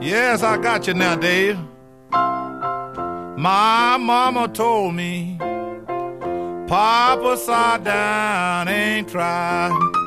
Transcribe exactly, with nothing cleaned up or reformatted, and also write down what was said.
Yes, I got you now, Dave. My mama told me Papa sat down and cried.